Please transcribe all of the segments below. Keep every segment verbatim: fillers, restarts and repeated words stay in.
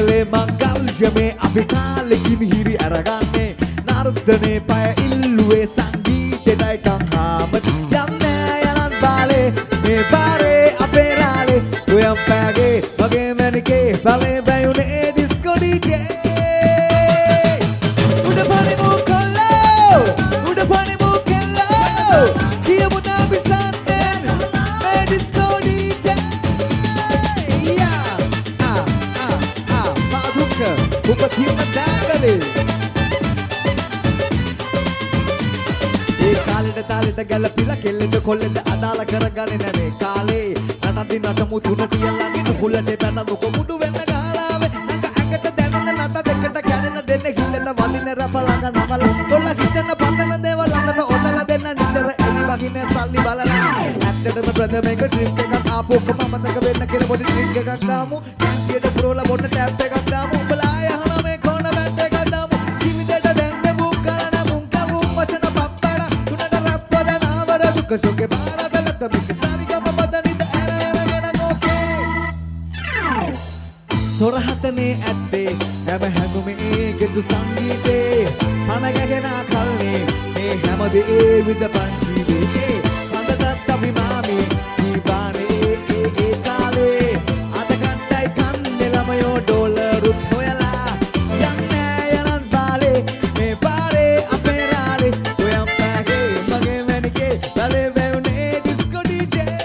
කළේ මංගල්‍යමේ අපි කාලෙකින් හිරි අරගන්නේ නර්තනේ පය ඉල්ලුවේ සංගීතෙටයි කංහාමති යන්නේ යනන් බාලේ මේ පාරේ අපේ රාලේ ඔයම් පෑගේ වගේ මැනිකේ බලේ බැයුනේ ඩිස්කෝ ඩීජේ උඩ පනිමු කොල්ලෝ උඩ පනිමු කෙල්ලෝ කියමු තාපි සන්තෙන් මේ ඩිස්කෝ ඩීජේ උප තියෙන දාගලේ ඒ කාලෙට තාලෙට ගැලපිලා කෙල්ලෙද කොල්ලෙද අදාළ කරගන්නේ නැනේ කාලේ නටදින් නටමු තුනට යලාගෙන කුලට බැනදු කොමුඩු වෙන්න ගහලාවේ නැක ඇකට දැනෙන නට දෙකට කැරෙන දෙන්න හිතට වදින රප ළඟ නමල කොල්ල හිතන පතන දේවල් ළඟට ඔතල දෙන්න නිතර එලි වගින සල්ලි බලලා ඇත්තටම ප්‍රථම එක ඩ්‍රින්ක් එකක් ආපු ඔක්කොම මතක වෙන්න කියලා පොඩි ඩ්‍රින්ක් එකක් දාමු ටැංකියට පුරවලා බොන්න ටැප් එකක් දාමු උඹලා යහන මේ කොන බැට් එකක් දාමු කිවිදට දැන්න බුක් කරන මුංක මුං වචන පප්පඩ තුනට රැප් වදනාවර දුක සොකේ බාර බැලත මික සාරිගම පදනිත ඇර ඇරගෙන ඕකේ සොරහතනේ ඇත්තේ හැම හැඟුමේ ගෙදු සංගීතේ පණ ගැගෙන කල්නේ මේ හැමදේ විඳ පංචීවේ හඳටත් අපි මාමි දීපානේ ඒ ඒ කාලේ අද කණ්ඩයි කන්නේ ළමයෝ ඩොලරුත් හොයලා යන්නේ යනන් බාලේ මේ පාරේ අපේ රාලේ ඔයම් පෑගේ මගේ මැනිකේ බලේ වැවුනේ ඩිස්කෝ ඩීජේ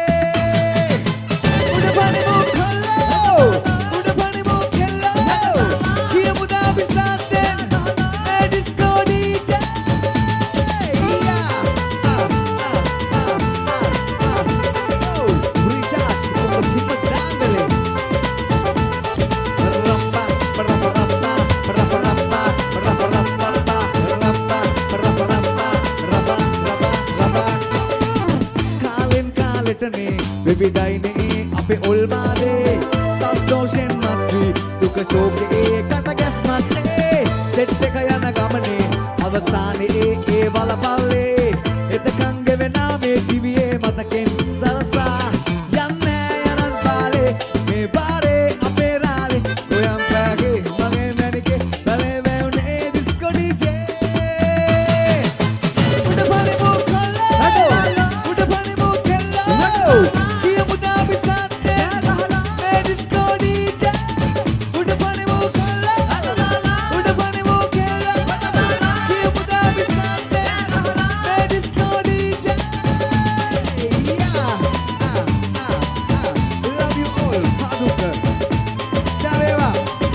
උඩ පනිමු කොල්ලෝ උඩ පනිමු කෙල්ලෝ කියමු දාපි සන්තෙන් මේ ඩිස්කෝ ඩීජේ විවිධයිනේ අපේ ඔල්මාදේ සන්තෝෂෙන් මත්වි දුක ශෝකේ කට ගැස්මත්නේ සෙට් එක යන ගමනේ අවසානයේ ඒ වලපල්ලේ එතකන් ගෙවෙනා මේ දිවියේ මතකෙන් සරසා යන්නේ යනන් බාලේ මේ බාරේ අපේ රාලේ ඔයම් පෑගේ මගේ මැනිකේ බලේ වැවුනේ ඩිස්කෝ ඩීජේ උඩ පනිමු කොල්ලෝ උඩ පනිමු කෙල්ලෝ කියමු දාපි සන්තෙන් මේ ඩිස්කෝ ඩීජේ උඩ පනිමු කොල්ලෝ උඩ පනිමු කෙල්ලෝ කියමු දාපි සන්තෙන් මේ disco DJ love you all Paduka Chaveva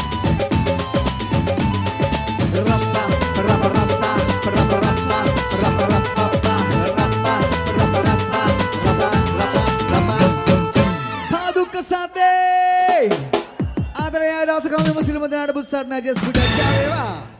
Rappa rappa rappa rappa rappa rappa rappa rappa rappa rappa rappa Paduka Sate Adare dawasa kami muslim දෙනාට බුත් සරණයි ජස් පුඩ Chaveva